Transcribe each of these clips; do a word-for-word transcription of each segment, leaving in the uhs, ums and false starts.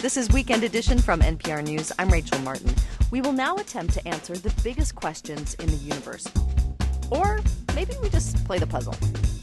This is Weekend Edition from N P R News. I'm Rachel Martin. We will now attempt to answer the biggest questions in the universe. Or maybe we just play the puzzle.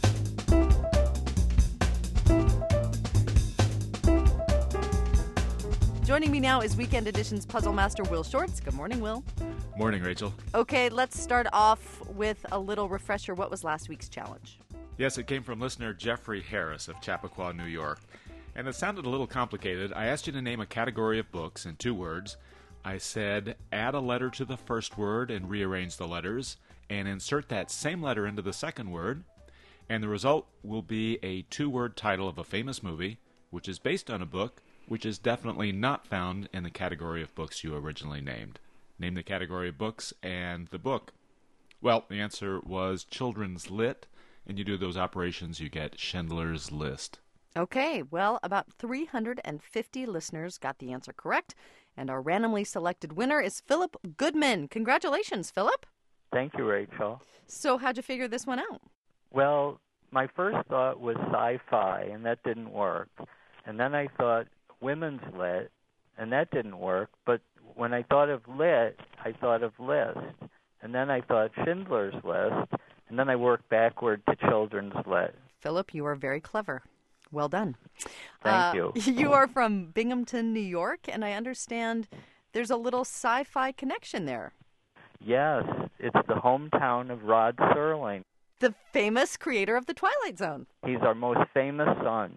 Joining me now is Weekend Edition's puzzle master, Will Shortz. Good morning, Will. Morning, Rachel. Okay, let's start off with a little refresher. What was last week's challenge? Yes, it came from listener Jeffrey Harris of Chappaqua, New York. And it sounded a little complicated. I asked you to name a category of books in two words. I said, add a letter to the first word and rearrange the letters, and insert that same letter into the second word. And the result will be a two-word title of a famous movie, which is based on a book, which is definitely not found in the category of books you originally named. Name the category of books and the book. Well, the answer was children's lit, and you do those operations, you get Schindler's List. Okay, well, about three hundred fifty listeners got the answer correct, and our randomly selected winner is Philip Goodman. Congratulations, Philip. Thank you, Rachel. So how'd you figure this one out? Well, my first thought was sci-fi, and that didn't work. And then I thought women's lit, and that didn't work. But when I thought of lit, I thought of list. And then I thought Schindler's List, and then I worked backward to children's lit. Philip, you are very clever. Well done. Thank uh, you. You are from Binghamton, New York, and I understand there's a little sci-fi connection there. Yes, it's the hometown of Rod Serling. The famous creator of The Twilight Zone. He's our most famous son.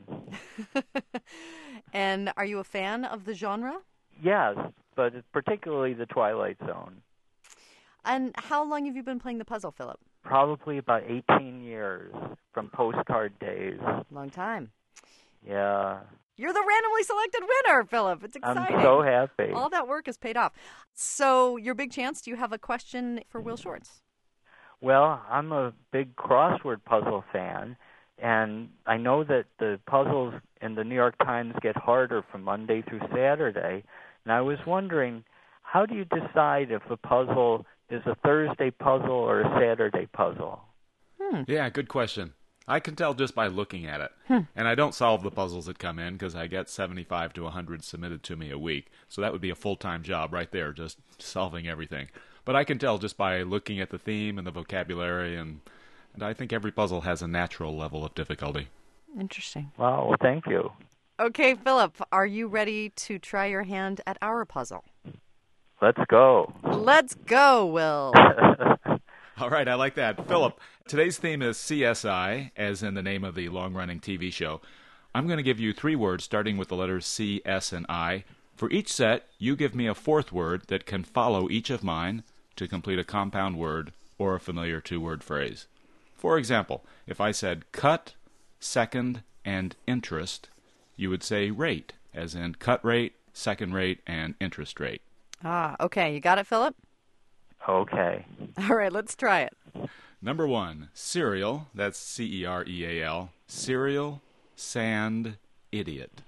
And are you a fan of the genre? Yes, but particularly The Twilight Zone. And how long have you been playing the puzzle, Philip? Probably about eighteen years, from postcard days. Long time. Yeah. You're the randomly selected winner, Philip. It's exciting. I'm so happy. All that work has paid off. So, your big chance, do you have a question for Will Shortz? Well, I'm a big crossword puzzle fan, and I know that the puzzles in the New York Times get harder from Monday through Saturday, and I was wondering, how do you decide if a puzzle is a Thursday puzzle or a Saturday puzzle? Hmm. Yeah, good question. I can tell just by looking at it. Hmm. And I don't solve the puzzles that come in because I get seventy-five to one hundred submitted to me a week. So that would be a full-time job right there, just solving everything. But I can tell just by looking at the theme and the vocabulary, and, and I think every puzzle has a natural level of difficulty. Interesting. Wow, well, thank you. Okay, Philip, are you ready to try your hand at our puzzle? Let's go. Let's go, Will. All right, I like that. Philip, today's theme is C S I, as in the name of the long-running T V show. I'm going to give you three words starting with the letters C, S, and I. For each set, you give me a fourth word that can follow each of mine to complete a compound word or a familiar two-word phrase. For example, if I said cut, second, and interest, you would say rate, as in cut rate, second rate, and interest rate. Ah, okay. You got it, Philip? Okay. All right, let's try it. Number one, cereal, that's C E R E A L, cereal, sand, idiot.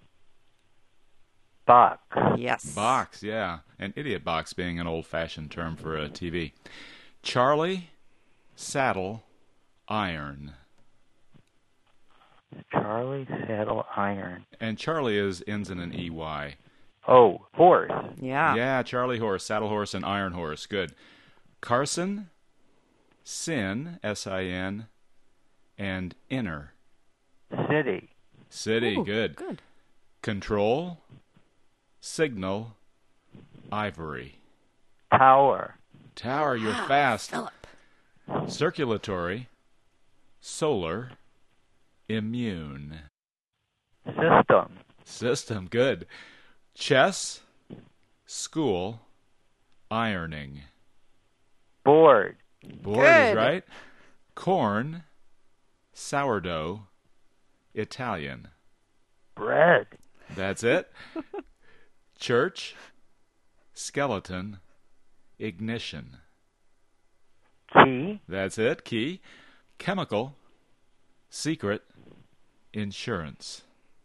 Box. Yes. Box, yeah. An idiot box being an old-fashioned term for a T V. Charlie, saddle, iron. Charlie, saddle, iron. And Charlie is ends in an E Y. Oh, horse. Yeah. Yeah, Charlie horse, saddle horse, and iron horse. Good. Carson, sin, S I N, and inner. City. City, Ooh, good. Good. Control, signal, ivory. Tower. Tower, you're fast. Philip. Circulatory, solar, immune. System. System, good. Chess, school, ironing. Board. Board Good. is right. Corn, sourdough, Italian. Bread. That's it. Church, skeleton, ignition. Key. That's it. Key. Chemical, secret, insurance.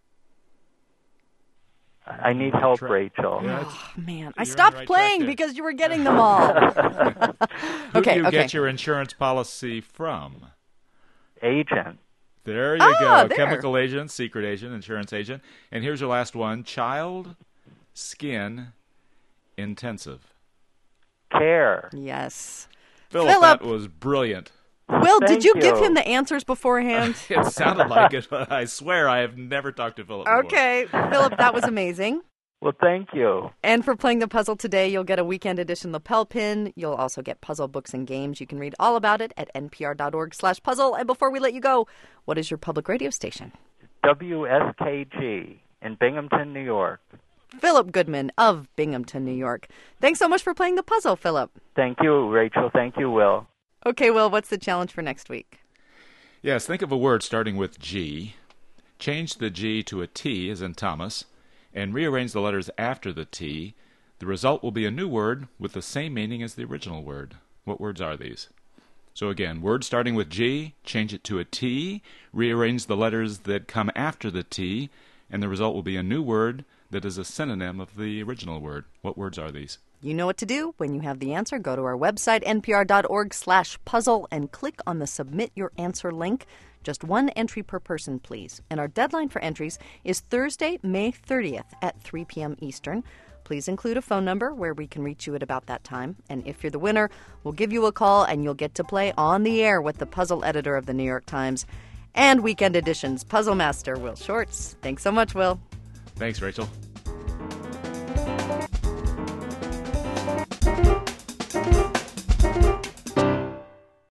I need help, Tra- Rachel. Yeah, it's- Oh, man. I You're on stopped the right playing track there. because you were getting them all. Who Okay, do you okay. get your insurance policy from? Agent. There you Ah, go. there. Chemical agent, secret agent, insurance agent. And here's your last one. Child, skin, intensive. Care. Yes. Philip, Philip. that was brilliant. Will, Thank did you, you. give him the answers beforehand? It sounded like it, but I swear I have never talked to Philip before. Okay. Philip, that was amazing. Well, thank you. And for playing the puzzle today, you'll get a weekend edition lapel pin. You'll also get puzzle books and games. You can read all about it at npr.org slash puzzle. And before we let you go, what is your public radio station? W S K G in Binghamton, New York. Philip Goodman of Binghamton, New York. Thanks so much for playing the puzzle, Philip. Thank you, Rachel. Thank you, Will. Okay, Will, what's the challenge for next week? Yes, think of a word starting with G. Change the G to a T, as in Thomas, and rearrange the letters after the T. The result will be a new word with the same meaning as the original word. What words are these? So again, word starting with G, change it to a T, rearrange the letters that come after the T, and the result will be a new word that is a synonym of the original word. What words are these? You know what to do. When you have the answer, go to our website, npr.org slash puzzle, and click on the Submit Your Answer link. Just one entry per person, please. And our deadline for entries is Thursday, May thirtieth at three p.m. Eastern. Please include a phone number where we can reach you at about that time. And if you're the winner, we'll give you a call and you'll get to play on the air with the puzzle editor of the New York Times and Weekend Edition's puzzle master, Will Shortz. Thanks so much, Will. Thanks, Rachel.